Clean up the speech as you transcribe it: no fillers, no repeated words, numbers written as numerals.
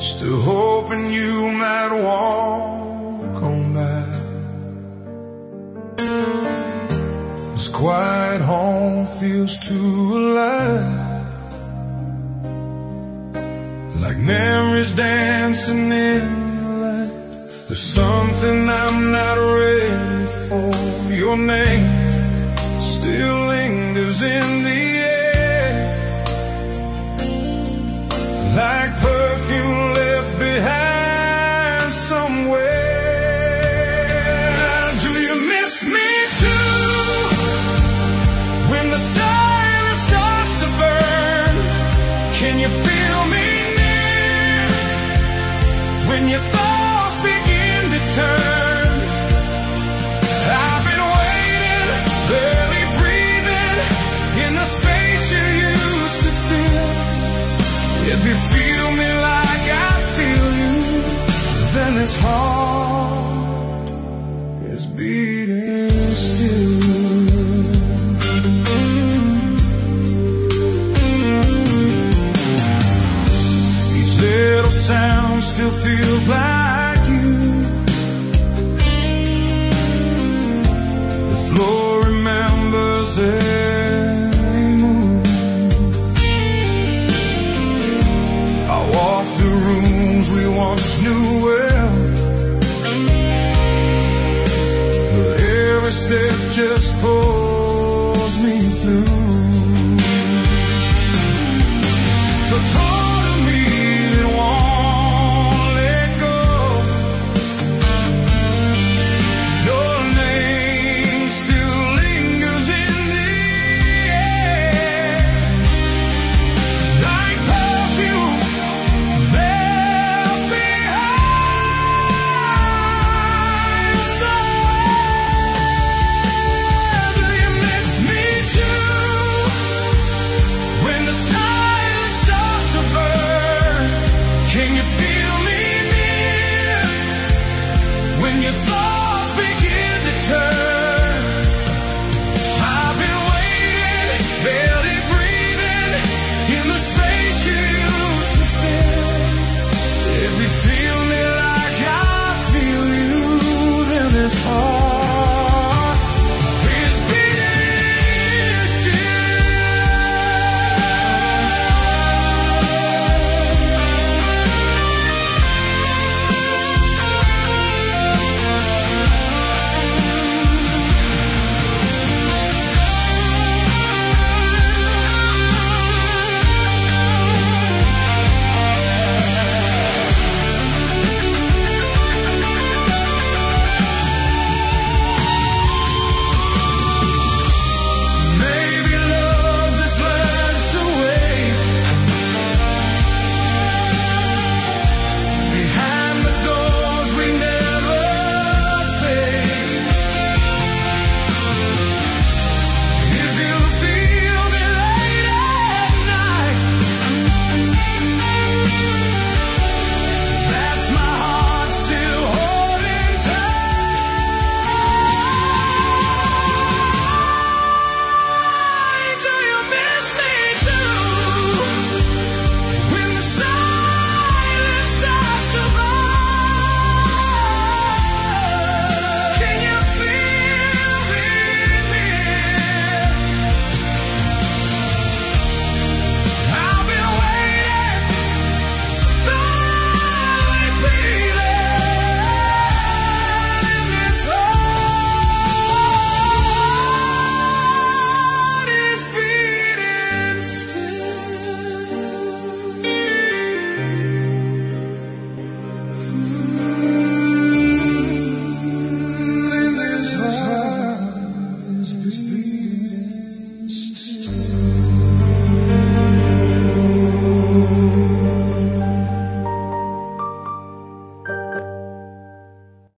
still hoping you might walk on by. This quiet home feels too alive, like memories dancing in the light. There's something I'm not ready for. Your name still lingers in the air, like perfume left behind somewhere. Do you miss me too? When the silence starts to burn, can you feel me near? When your thoughts begin to turn, I've been waiting, barely breathing, in the space you used to feel. If you feel me like I feel you, then this heart is beating still. Each little sound still feels like you. The floor